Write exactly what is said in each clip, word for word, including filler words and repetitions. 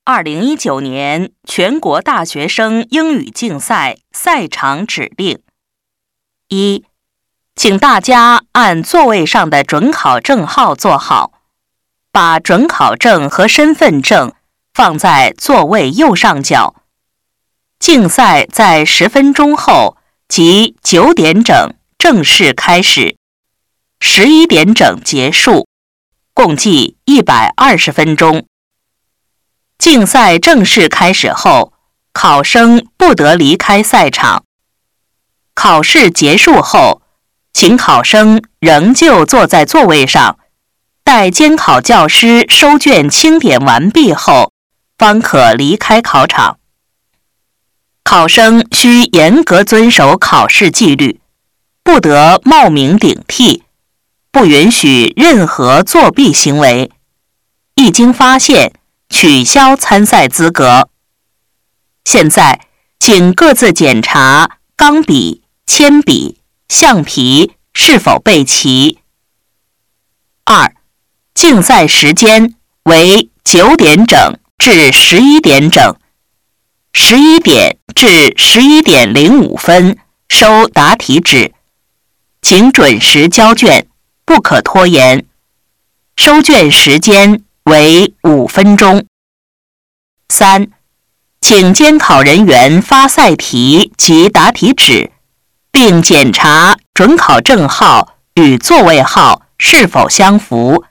二零一九年全国大学生英语竞赛赛场指令：一、请大家按座位上的准考证号坐好，把准考证和身份证放在座位右上角。竞赛在十分钟后，即九点整正式开始，十一点整结束，共计一百二十分钟。竞赛正式开始后，考生不得离开赛场。考试结束后，请考生仍旧坐在座位上，待监考教师收卷清点完毕后，方可离开考场。考生需严格遵守考试纪律，不得冒名顶替，不允许任何作弊行为。一经发现，取消参赛资格。现在，请各自检查钢笔、铅笔、橡皮是否备齐。二、竞赛时间为九点整至十一点整，十一点至十一点零五分收答题纸，请准时交卷，不可拖延。收卷时间为五分钟。三、请监考人员发赛题及答题纸，并检查准考证号与座位号是否相符。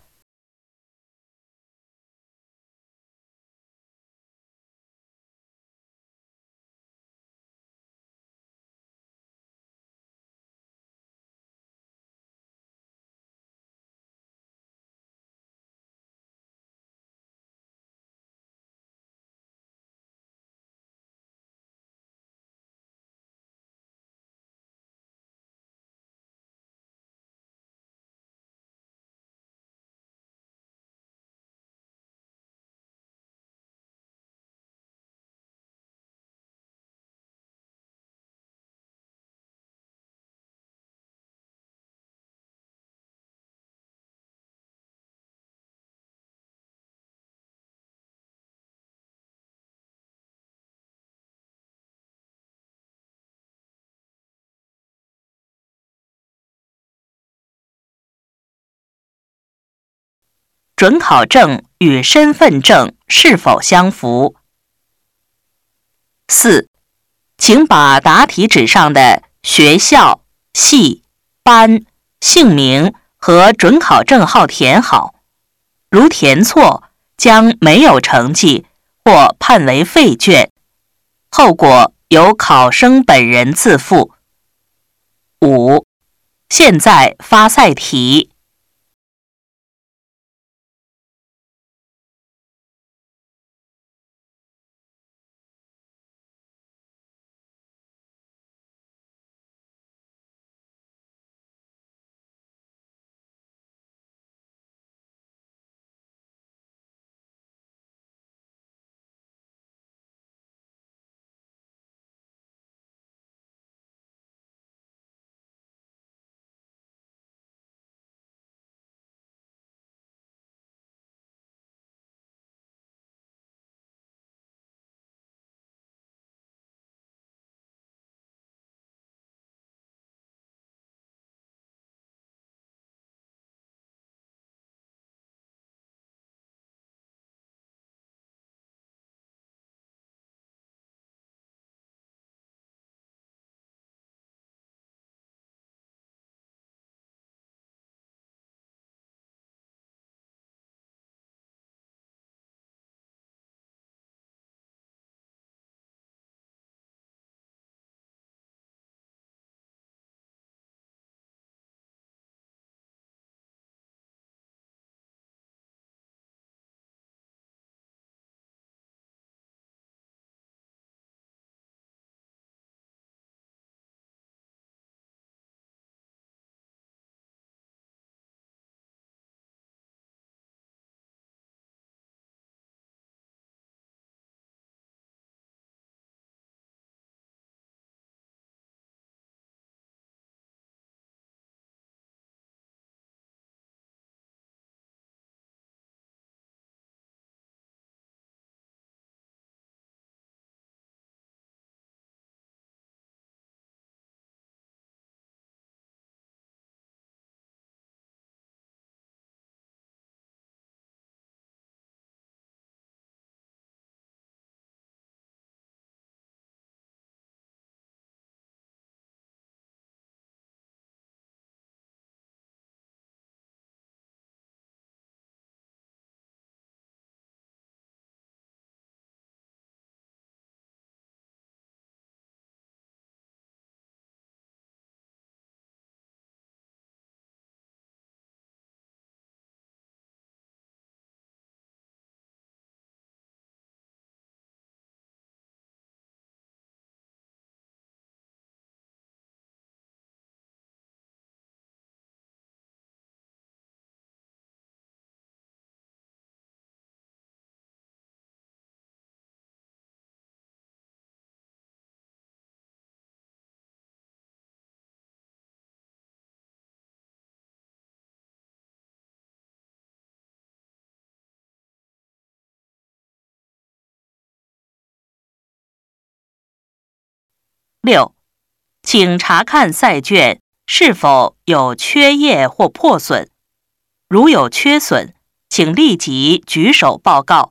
准考证与身份证是否相符？四、请把答题纸上的学校、系、班、姓名和准考证号填好，如填错，将没有成绩或判为废卷，后果由考生本人自负。五、现在发赛题。 六，请查看赛卷是否有缺页或破损，如有缺损，请立即举手报告。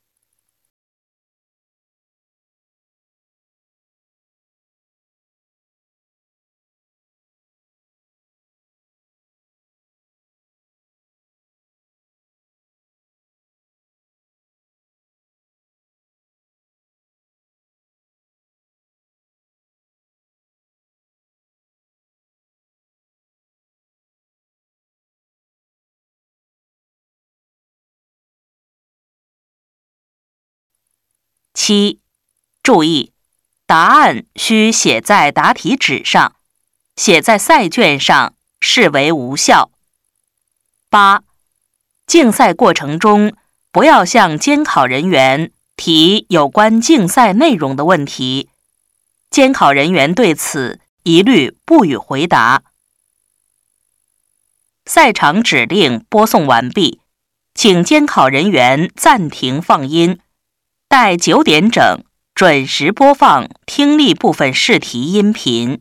七，注意，答案需写在答题纸上，写在赛卷上视为无效。八，竞赛过程中不要向监考人员提有关竞赛内容的问题，监考人员对此一律不予回答。赛场指令播送完毕，请监考人员暂停放音，待九点整准时播放听力部分试题音频。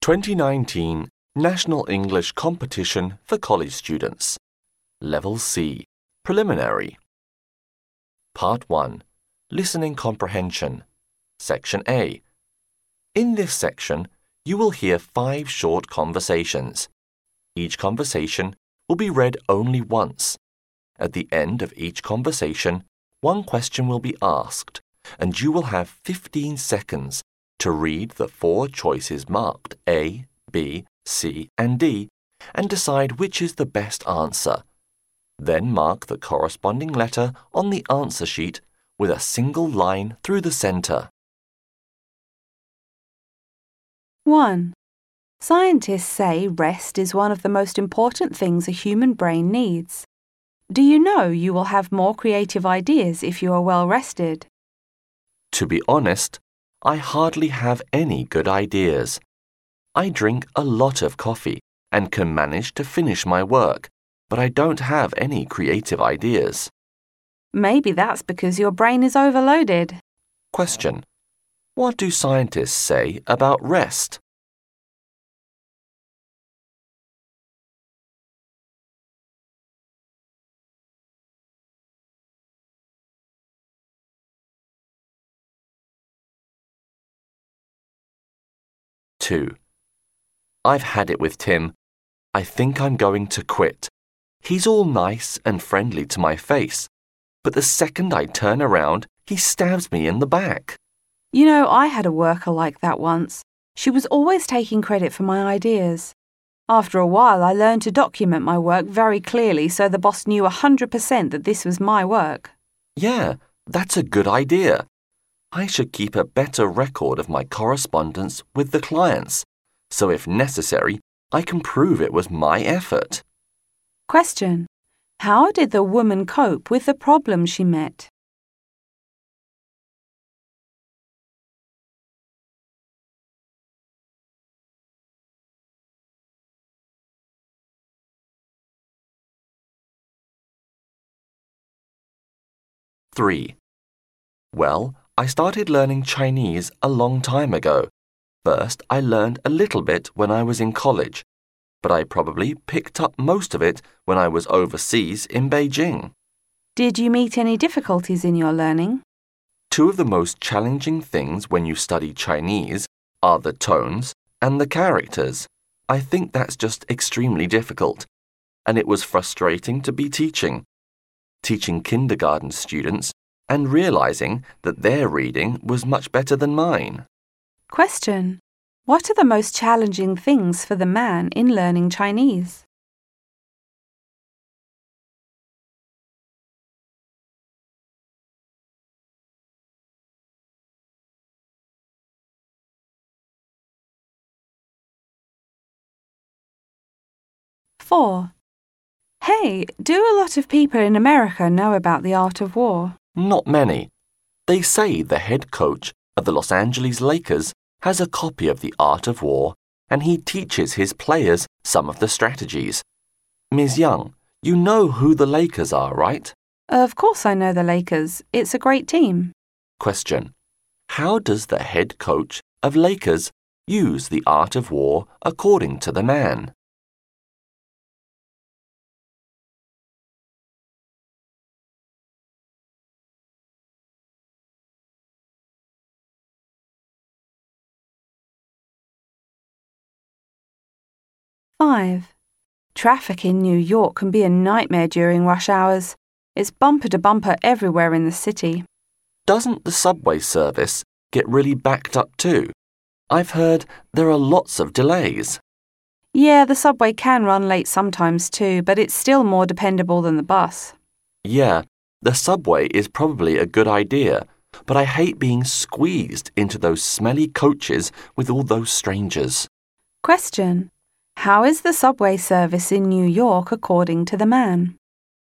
twenty nineteen National English Competition for College Students. Level C, Preliminary. Part one, Listening Comprehension. Section A. In this section, you will hear five short conversations. Each conversation will be read only once. At the end of each conversation, one question will be asked, and you will have fifteen seconds to read the four choices marked A, B, C, and D and decide which is the best answer. Then mark the corresponding letter on the answer sheet with a single line through the center. one. Scientists say rest is one of the most important things a human brain needs. Do you know you will have more creative ideas if you are well rested? To be honest, I hardly have any good ideas. I drink a lot of coffee and can manage to finish my work, but I don't have any creative ideas. Maybe that's because your brain is overloaded. Question. What do scientists say about rest? two. I've had it with Tim. I think I'm going to quit. He's all nice and friendly to my face, but the second I turn around, he stabs me in the back. You know, I had a worker like that once. She was always taking credit for my ideas. After a while, I learned to document my work very clearly so the boss knew one hundred percent that this was my work. Yeah, that's a good idea. I should keep a better record of my correspondence with the clients, so if necessary, I can prove it was my effort. Question. How did the woman cope with the problem she met? three. Well, I started learning Chinese a long time ago. First, I learned a little bit when I was in college, but I probably picked up most of it when I was overseas in Beijing. Did you meet any difficulties in your learning? Two of the most challenging things when you study Chinese are the tones and the characters. I think that's just extremely difficult, and it was frustrating to be teaching. Teaching kindergarten students and realizing that their reading was much better than mine. Question. What are the most challenging things for the man in learning Chinese? four. Hey, do a lot of people in America know about the art of war? Not many. They say the head coach of the Los Angeles Lakers has a copy of The Art of War and he teaches his players some of the strategies. Miz Young, you know who the Lakers are, right? Of course I know the Lakers. It's a great team. Question. How does the head coach of Lakers use The Art of War according to the man? five. Traffic in New York can be a nightmare during rush hours. It's bumper to bumper everywhere in the city. Doesn't the subway service get really backed up too? I've heard there are lots of delays. Yeah, the subway can run late sometimes too, but it's still more dependable than the bus. Yeah, the subway is probably a good idea, but I hate being squeezed into those smelly coaches with all those strangers. Question. How is the subway service in New York according to the man?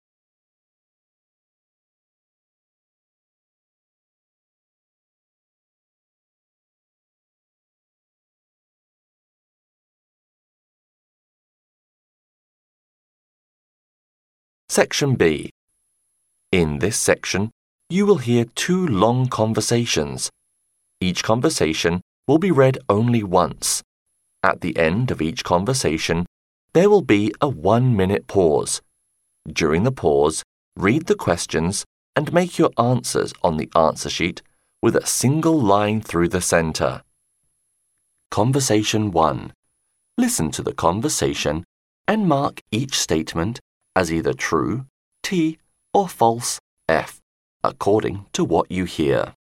Section B. In this section, you will hear two long conversations. Each conversation will be read only once. At the end of each conversation, there will be a one-minute pause. During the pause, read the questions and make your answers on the answer sheet with a single line through the center. Conversation one. Listen to the conversation and mark each statement as either true, T, or false, F, according to what you hear.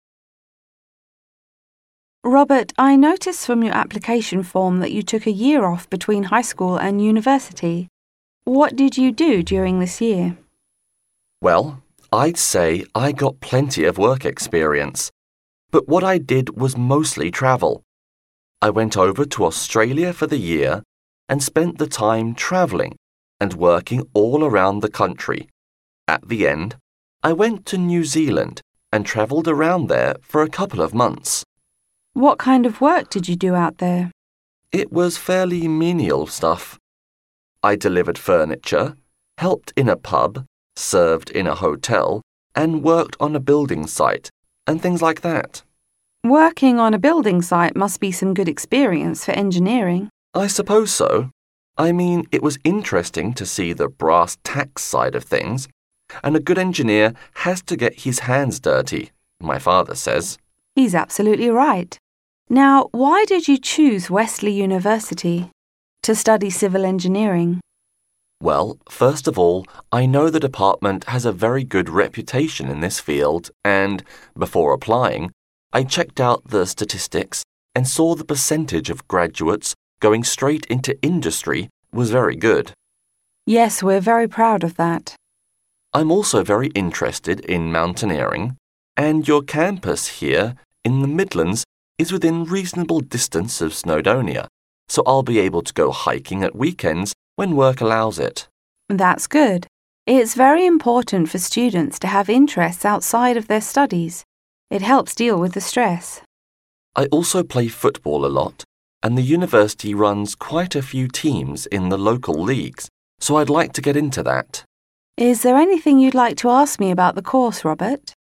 Robert, I noticed from your application form that you took a year off between high school and university. What did you do during this year? Well, I'd say I got plenty of work experience, but what I did was mostly travel. I went over to Australia for the year and spent the time traveling and working all around the country. At the end, I went to New Zealand and traveled around there for a couple of months. What kind of work did you do out there? It was fairly menial stuff. I delivered furniture, helped in a pub, served in a hotel, and worked on a building site, and things like that. Working on a building site must be some good experience for engineering. I suppose so. I mean, it was interesting to see the brass tacks side of things, and a good engineer has to get his hands dirty, my father says. He's absolutely right. Now, why did you choose Wesley University to study civil engineering? Well, first of all, I know the department has a very good reputation in this field, and before applying, I checked out the statistics and saw the percentage of graduates going straight into industry was very good. Yes, we're very proud of that. I'm also very interested in mountaineering, and your campus here in the Midlands is within reasonable distance of Snowdonia, so I'll be able to go hiking at weekends when work allows it. That's good. It's very important for students to have interests outside of their studies. It helps deal with the stress. I also play football a lot, and the university runs quite a few teams in the local leagues, so I'd like to get into that. Is there anything you'd like to ask me about the course, Robert?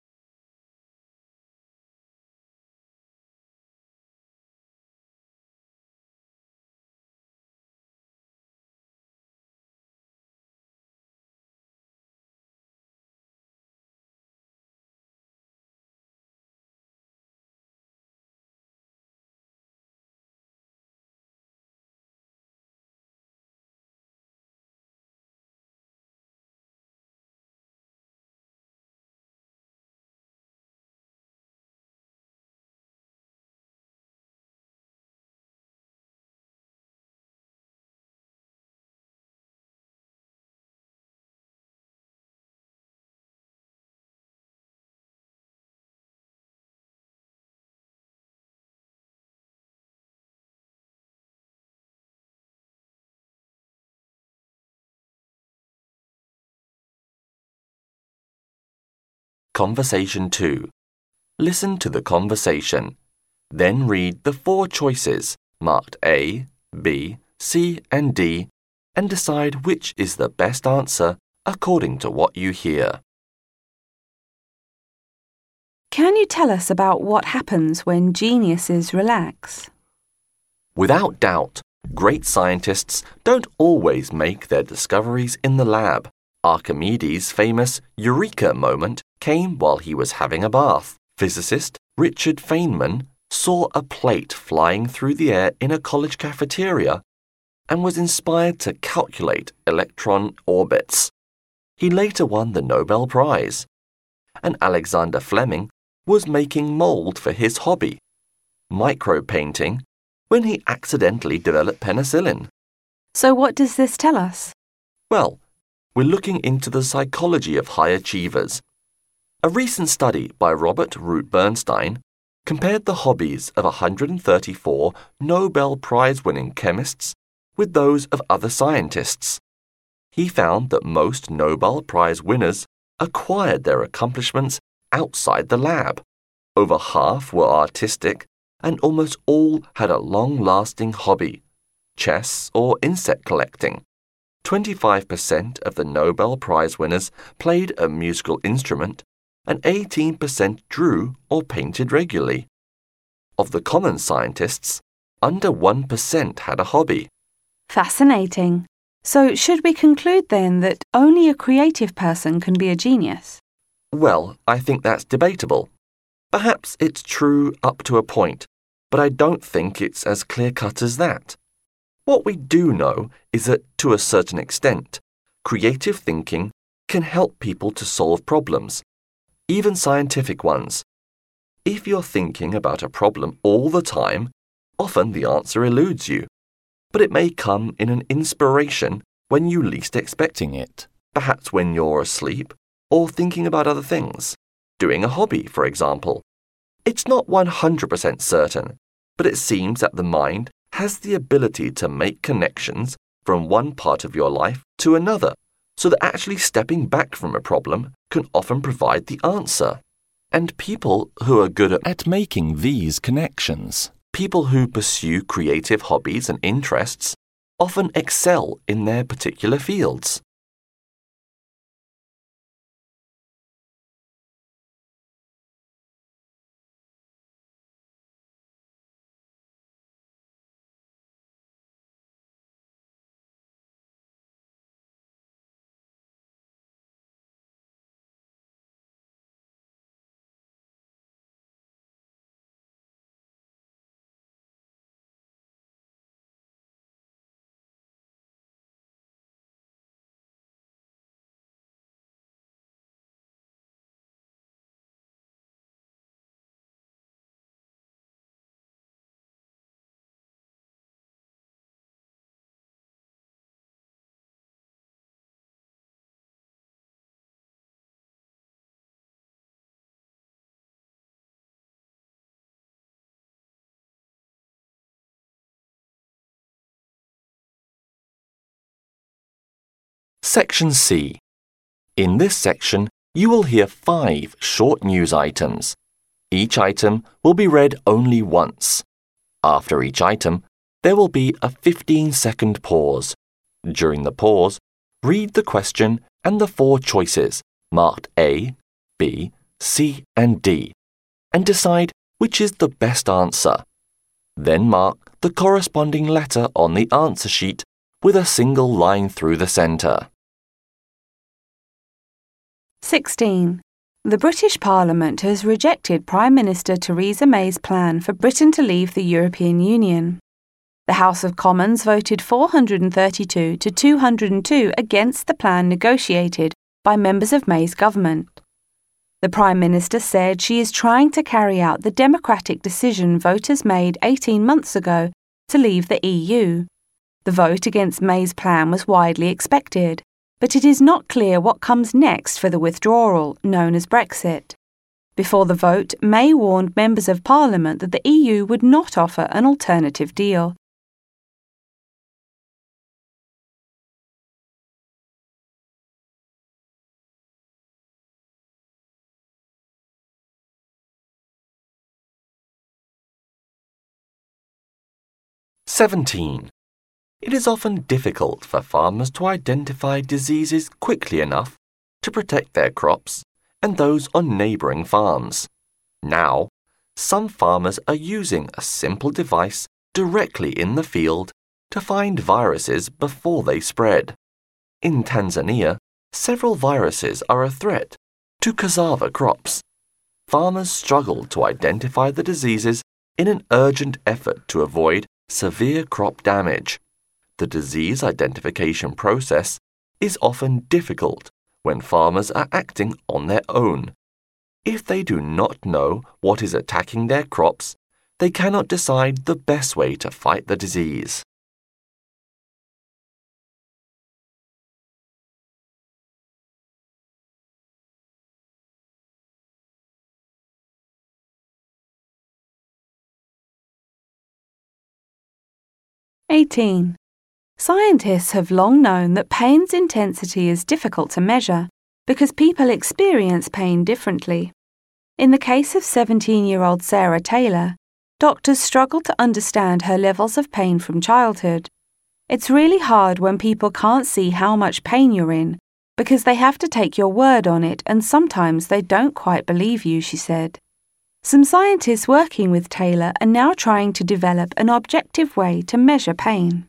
Conversation two. Listen to the conversation. Then read the four choices marked A, B, C, and D and decide which is the best answer according to what you hear. Can you tell us about what happens when geniuses relax? Without doubt, great scientists don't always make their discoveries in the lab. Archimedes' famous Eureka moment came while he was having a bath. Physicist Richard Feynman saw a plate flying through the air in a college cafeteria and was inspired to calculate electron orbits. He later won the Nobel Prize. And Alexander Fleming was making mold for his hobby, micropainting, when he accidentally developed penicillin. So what does this tell us? Well, we're looking into the psychology of high achievers. A recent study by Robert Root Bernstein compared the hobbies of one hundred thirty-four Nobel Prize-winning chemists with those of other scientists. He found that most Nobel Prize winners acquired their accomplishments outside the lab. Over half were artistic, and almost all had a long-lasting hobby, chess or insect collecting. twenty-five percent of the Nobel Prize winners played a musical instrument, and eighteen percent drew or painted regularly. Of the common scientists, under one percent had a hobby. Fascinating. So should we conclude then that only a creative person can be a genius? Well, I think that's debatable. Perhaps it's true up to a point, but I don't think it's as clear-cut as that. What we do know is that, to a certain extent, creative thinking can help people to solve problems, even scientific ones. If you're thinking about a problem all the time, often the answer eludes you, but it may come in an inspiration when you least expecting it, perhaps when you're asleep or thinking about other things, doing a hobby, for example. It's not one hundred percent certain, but it seems that the mind has the ability to make connections from one part of your life to another, so that actually stepping back from a problem can often provide the answer. And people who are good at, at making these connections, people who pursue creative hobbies and interests, often excel in their particular fields. Section C. In this section, you will hear five short news items. Each item will be read only once. After each item, there will be a fifteen-second pause. During the pause, read the question and the four choices, marked A, B, C, and D, and decide which is the best answer. Then mark the corresponding letter on the answer sheet with a single line through the centre. sixteen. The British Parliament has rejected Prime Minister Theresa May's plan for Britain to leave the European Union. The House of Commons voted four hundred thirty-two to two hundred two against the plan negotiated by members of May's government. The Prime Minister said she is trying to carry out the democratic decision voters made eighteen months ago to leave the E U. The vote against May's plan was widely expected, but it is not clear what comes next for the withdrawal, known as Brexit. Before the vote, May warned members of Parliament that the E U would not offer an alternative deal. seventeen. It is often difficult for farmers to identify diseases quickly enough to protect their crops and those on neighbouring farms. Now, some farmers are using a simple device directly in the field to find viruses before they spread. In Tanzania, several viruses are a threat to cassava crops. Farmers struggle to identify the diseases in an urgent effort to avoid severe crop damage. The disease identification process is often difficult when farmers are acting on their own. If they do not know what is attacking their crops, they cannot decide the best way to fight the disease. eighteen. Scientists have long known that pain's intensity is difficult to measure because people experience pain differently. In the case of seventeen-year-old Sarah Taylor, doctors struggle to understand her levels of pain from childhood. It's really hard when people can't see how much pain you're in because they have to take your word on it and sometimes they don't quite believe you, she said. Some scientists working with Taylor are now trying to develop an objective way to measure pain.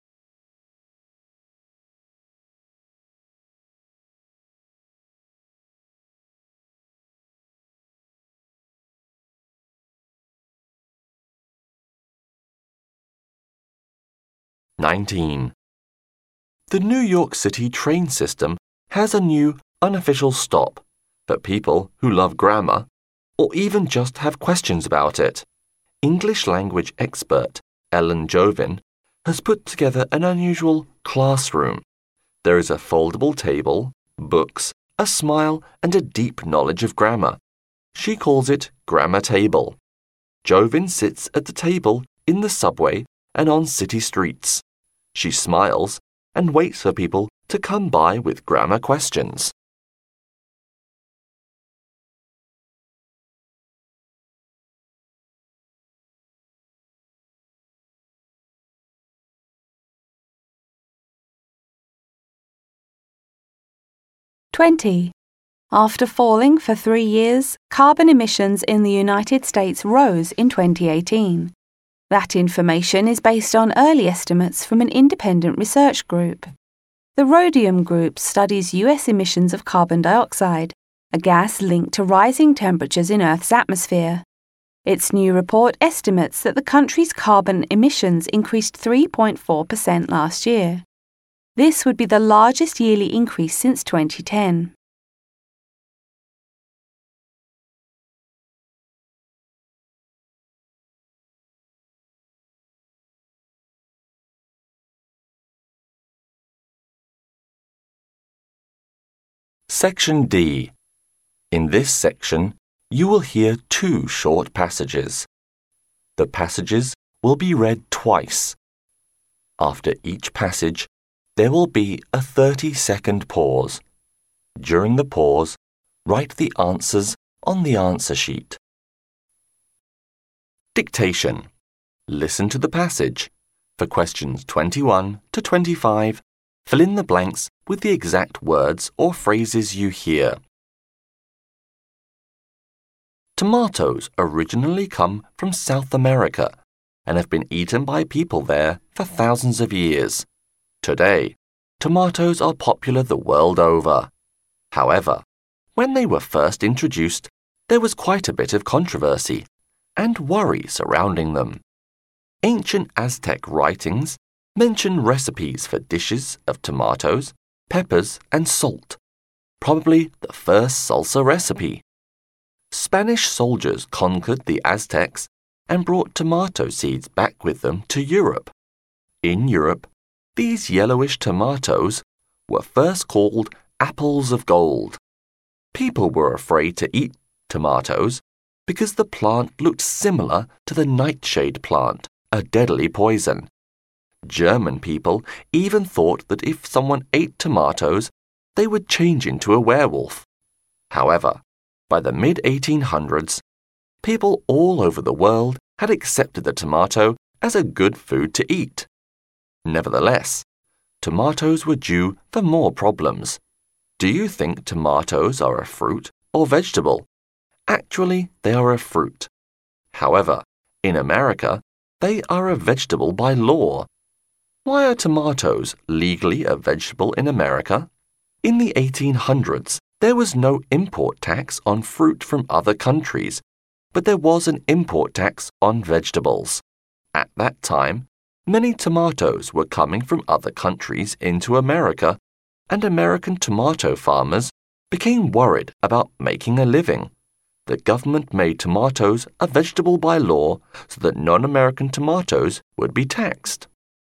nineteen. The New York City train system has a new unofficial stop for people who love grammar or even just have questions about it. English language expert Ellen Jovin has put together an unusual classroom. There is a foldable table, books, a smile, and a deep knowledge of grammar. She calls it Grammar Table. Jovin sits at the table in the subway and on city streets. She smiles and waits for people to come by with grammar questions. twenty. After falling for three years, carbon emissions in the United States rose in twenty eighteen. That information is based on early estimates from an independent research group. The Rhodium Group studies U S emissions of carbon dioxide, a gas linked to rising temperatures in Earth's atmosphere. Its new report estimates that the country's carbon emissions increased three point four percent last year. This would be the largest yearly increase since twenty ten. Section D. In this section, you will hear two short passages. The passages will be read twice. After each passage, there will be a thirty-second pause. During the pause, write the answers on the answer sheet. Dictation. Listen to the passage. For questions twenty-one to twenty-five, fill in the blanks with the exact words or phrases you hear. Tomatoes originally come from South America and have been eaten by people there for thousands of years. Today, tomatoes are popular the world over. However, when they were first introduced, there was quite a bit of controversy and worry surrounding them. Ancient Aztec writings mention recipes for dishes of tomatoes, peppers, and salt, probably the first salsa recipe. Spanish soldiers conquered the Aztecs and brought tomato seeds back with them to Europe. In Europe, these yellowish tomatoes were first called apples of gold. People were afraid to eat tomatoes because the plant looked similar to the nightshade plant, a deadly poison. German people even thought that if someone ate tomatoes, they would change into a werewolf. However, by the mid eighteen hundreds, people all over the world had accepted the tomato as a good food to eat. Nevertheless, tomatoes were due for more problems. Do you think tomatoes are a fruit or vegetable? Actually, they are a fruit. However, in America, they are a vegetable by law. Why are tomatoes legally a vegetable in America? In the eighteen hundreds, there was no import tax on fruit from other countries, but there was an import tax on vegetables. At that time, many tomatoes were coming from other countries into America, and American tomato farmers became worried about making a living. The government made tomatoes a vegetable by law so that non-American tomatoes would be taxed.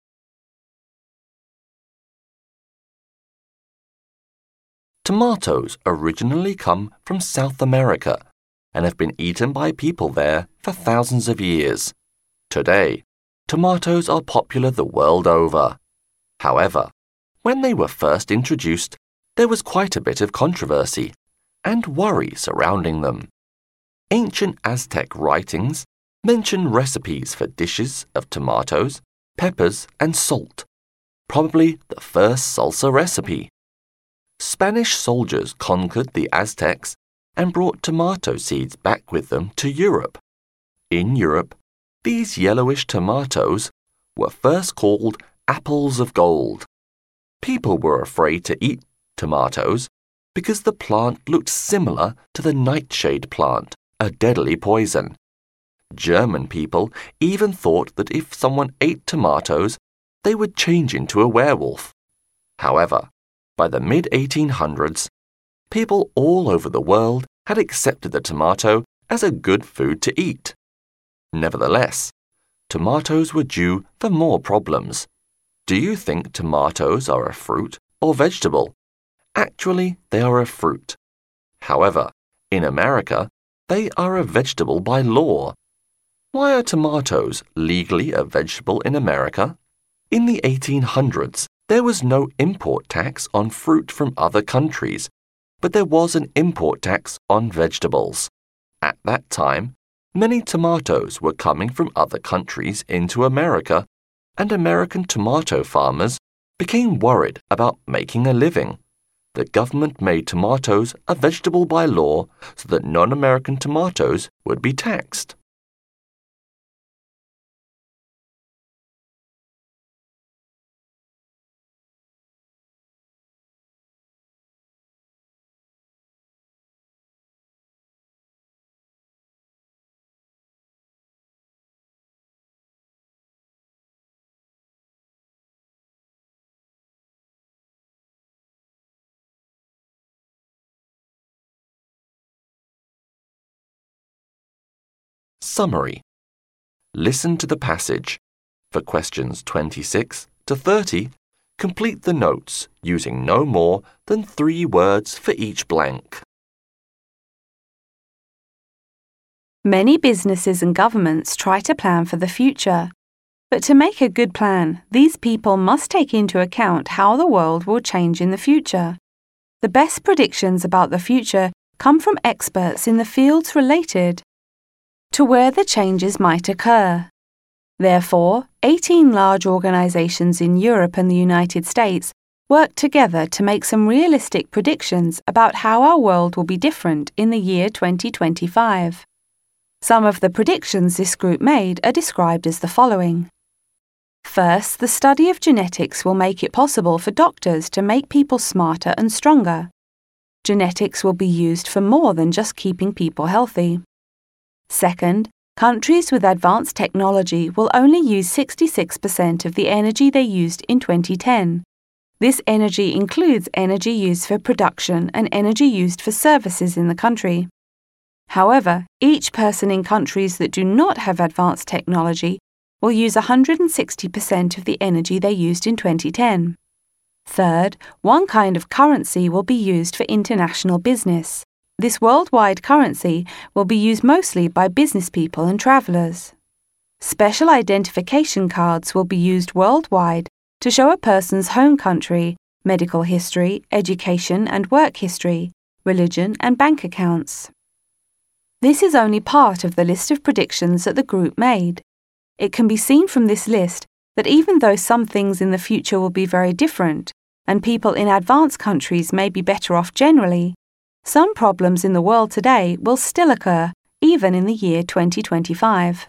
Tomatoes originally come from South America and have been eaten by people there for thousands of years. Today, tomatoes are popular the world over. However, when they were first introduced, there was quite a bit of controversy and worry surrounding them. Ancient Aztec writings mention recipes for dishes of tomatoes, peppers, and salt, probably the first salsa recipe. Spanish soldiers conquered the Aztecs and brought tomato seeds back with them to Europe. In Europe, these yellowish tomatoes were first called apples of gold. People were afraid to eat tomatoes because the plant looked similar to the nightshade plant, a deadly poison. German people even thought that if someone ate tomatoes, they would change into a werewolf. However, by the mid eighteen hundreds, people all over the world had accepted the tomato as a good food to eat. Nevertheless, tomatoes were due for more problems. Do you think tomatoes are a fruit or vegetable? Actually, they are a fruit. However, in America, they are a vegetable by law. Why are tomatoes legally a vegetable in America? In the eighteen hundreds, there was no import tax on fruit from other countries, but there was an import tax on vegetables. At that time, many tomatoes were coming from other countries into America, and American tomato farmers became worried about making a living. The government made tomatoes a vegetable by law so that non-American tomatoes would be taxed. Summary. Listen to the passage. For questions twenty-six to thirty, complete the notes using no more than three words for each blank. Many businesses and governments try to plan for the future. But to make a good plan, these people must take into account how the world will change in the future. The best predictions about the future come from experts in the fields related to where the changes might occur. Therefore, eighteen large organizations in Europe and the United States work together to make some realistic predictions about how our world will be different in the year twenty twenty-five. Some of the predictions this group made are described as the following. First, the study of genetics will make it possible for doctors to make people smarter and stronger. Genetics will be used for more than just keeping people healthy. Second, countries with advanced technology will only use sixty-six percent of the energy they used in twenty ten. This energy includes energy used for production and energy used for services in the country. However, each person in countries that do not have advanced technology will use one hundred sixty percent of the energy they used in twenty ten. Third, one kind of currency will be used for international business. This worldwide currency will be used mostly by business people and travelers. Special identification cards will be used worldwide to show a person's home country, medical history, education and work history, religion and bank accounts. This is only part of the list of predictions that the group made. It can be seen from this list that even though some things in the future will be very different, and people in advanced countries may be better off generally, some problems in the world today will still occur, even in the year twenty twenty-five.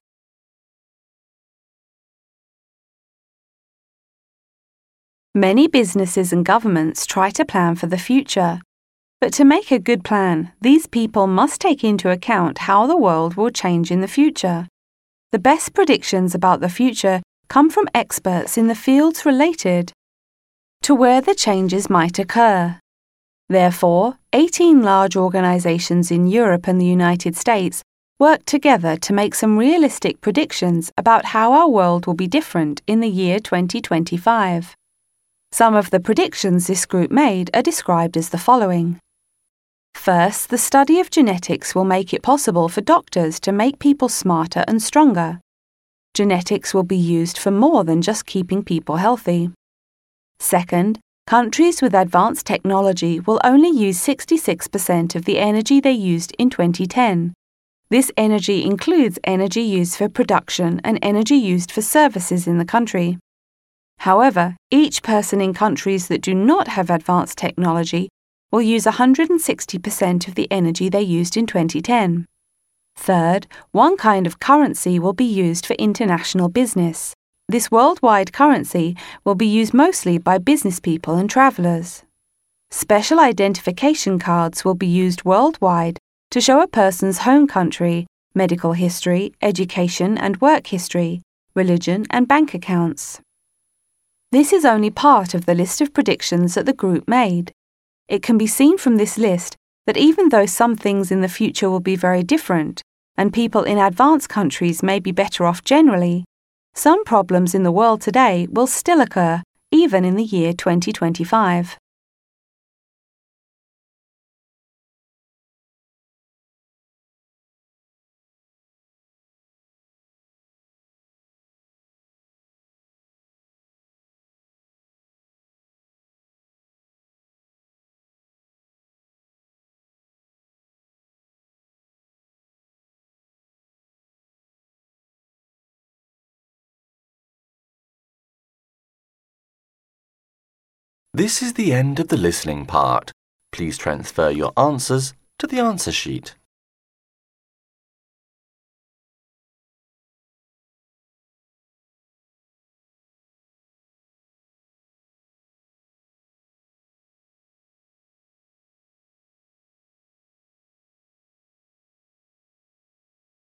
Many businesses and governments try to plan for the future. But to make a good plan, these people must take into account how the world will change in the future. The best predictions about the future come from experts in the fields related to where the changes might occur. Therefore, eighteen large organizations in Europe and the United States work together to make some realistic predictions about how our world will be different in the year twenty twenty-five. Some of the predictions this group made are described as the following. First, the study of genetics will make it possible for doctors to make people smarter and stronger. Genetics will be used for more than just keeping people healthy. Second, countries with advanced technology will only use sixty-six percent of the energy they used in twenty ten. This energy includes energy used for production and energy used for services in the country. However, each person in countries that do not have advanced technology will use one hundred sixty percent of the energy they used in twenty ten. Third, one kind of currency will be used for international business. This worldwide currency will be used mostly by business people and travelers. Special identification cards will be used worldwide to show a person's home country, medical history, education and work history, religion and bank accounts. This is only part of the list of predictions that the group made. It can be seen from this list that even though some things in the future will be very different, and people in advanced countries may be better off generally, some problems in the world today will still occur, even in the year twenty twenty-five. This is the end of the listening part. Please transfer your answers to the answer sheet.